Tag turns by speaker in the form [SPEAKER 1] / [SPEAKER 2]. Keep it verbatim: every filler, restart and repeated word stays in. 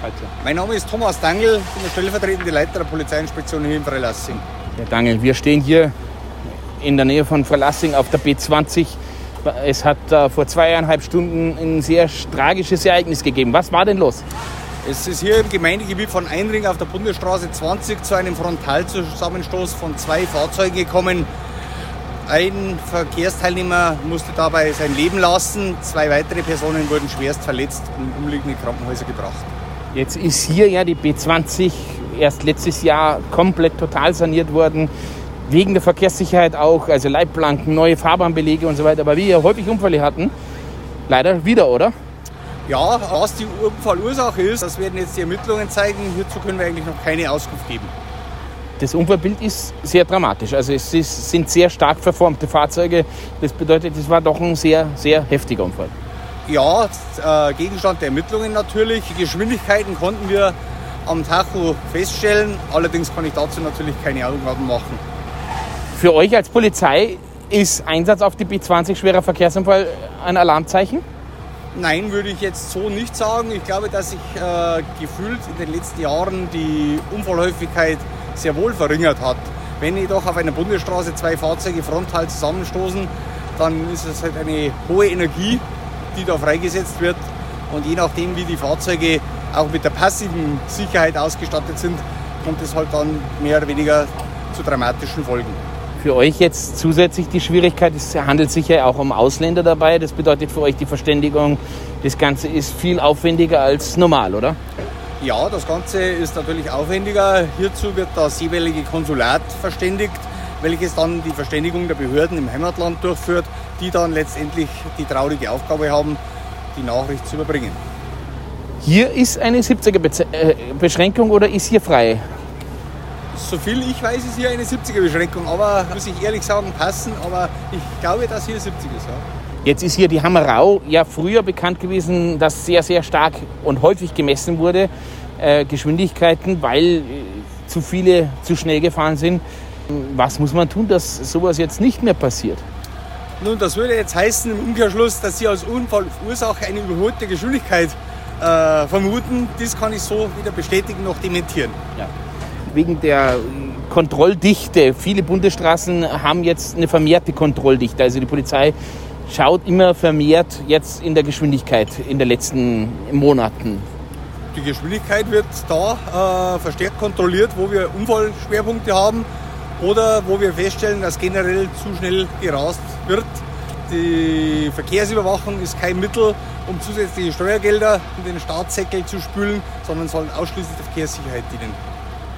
[SPEAKER 1] heute?
[SPEAKER 2] Mein Name ist Thomas Dangl, ich bin der stellvertretende Leiter der Polizeiinspektion hier in Freilassing.
[SPEAKER 1] Herr Dangl, wir stehen hier in der Nähe von Freilassing auf der B zwanzig. Es hat äh, vor zweieinhalb Stunden ein sehr tragisches Ereignis gegeben. Was war denn los?
[SPEAKER 2] Es ist hier im Gemeindegebiet von Einring auf der Bundesstraße zwanzig zu einem Frontalzusammenstoß von zwei Fahrzeugen gekommen. Ein Verkehrsteilnehmer musste dabei sein Leben lassen. Zwei weitere Personen wurden schwerst verletzt und in umliegende Krankenhäuser gebracht.
[SPEAKER 1] Jetzt ist hier ja die B zwanzig erst letztes Jahr komplett total saniert worden. Wegen der Verkehrssicherheit auch, also Leitplanken, neue Fahrbahnbelege und so weiter. Aber wie wir häufig Unfälle hatten, leider wieder, oder?
[SPEAKER 2] Ja, was die Unfallursache ist, das werden jetzt die Ermittlungen zeigen. Hierzu können wir eigentlich noch keine Auskunft geben.
[SPEAKER 1] Das Unfallbild ist sehr dramatisch. Also es ist, sind sehr stark verformte Fahrzeuge. Das bedeutet, es war doch ein sehr, sehr heftiger Unfall.
[SPEAKER 2] Ja, äh, Gegenstand der Ermittlungen natürlich. Die Geschwindigkeiten konnten wir am Tacho feststellen. Allerdings kann ich dazu natürlich keine Angaben machen.
[SPEAKER 1] Für euch als Polizei ist Einsatz auf die B zwanzig schwerer Verkehrsunfall ein Alarmzeichen?
[SPEAKER 2] Nein, würde ich jetzt so nicht sagen. Ich glaube, dass sich äh, gefühlt in den letzten Jahren die Unfallhäufigkeit sehr wohl verringert hat. Wenn jedoch auf einer Bundesstraße zwei Fahrzeuge frontal zusammenstoßen, dann ist es halt eine hohe Energie, die da freigesetzt wird. Und je nachdem, wie die Fahrzeuge auch mit der passiven Sicherheit ausgestattet sind, kommt es halt dann mehr oder weniger zu dramatischen Folgen.
[SPEAKER 1] Für euch jetzt zusätzlich die Schwierigkeit, es handelt sich ja auch um Ausländer dabei. Das bedeutet für euch die Verständigung, das Ganze ist viel aufwendiger als normal, oder?
[SPEAKER 2] Ja, das Ganze ist natürlich aufwendiger. Hierzu wird das jeweilige Konsulat verständigt, welches dann die Verständigung der Behörden im Heimatland durchführt, die dann letztendlich die traurige Aufgabe haben, die Nachricht zu überbringen.
[SPEAKER 1] Hier ist eine siebziger-Beschränkung oder ist hier frei?
[SPEAKER 2] Soviel ich weiß, ist hier eine siebziger-Beschränkung, aber muss ich ehrlich sagen, passen, aber ich glaube, dass hier siebzig ist. Ja.
[SPEAKER 1] Jetzt ist hier die Hammerau ja früher bekannt gewesen, dass sehr, sehr stark und häufig gemessen wurde, äh, Geschwindigkeiten, weil äh, zu viele zu schnell gefahren sind. Was muss man tun, dass sowas jetzt nicht mehr passiert?
[SPEAKER 2] Nun, das würde jetzt heißen im Umkehrschluss, dass Sie als Unfallursache eine überholte Geschwindigkeit äh, vermuten. Das kann ich so weder bestätigen noch dementieren.
[SPEAKER 1] Ja. Wegen der Kontrolldichte. Viele Bundesstraßen haben jetzt eine vermehrte Kontrolldichte. Also die Polizei schaut immer vermehrt jetzt in der Geschwindigkeit in den letzten Monaten.
[SPEAKER 2] Die Geschwindigkeit wird da äh, verstärkt kontrolliert, wo wir Unfallschwerpunkte haben oder wo wir feststellen, dass generell zu schnell gerast wird. Die Verkehrsüberwachung ist kein Mittel, um zusätzliche Steuergelder in den Staatssäckel zu spülen, sondern soll ausschließlich der Verkehrssicherheit dienen.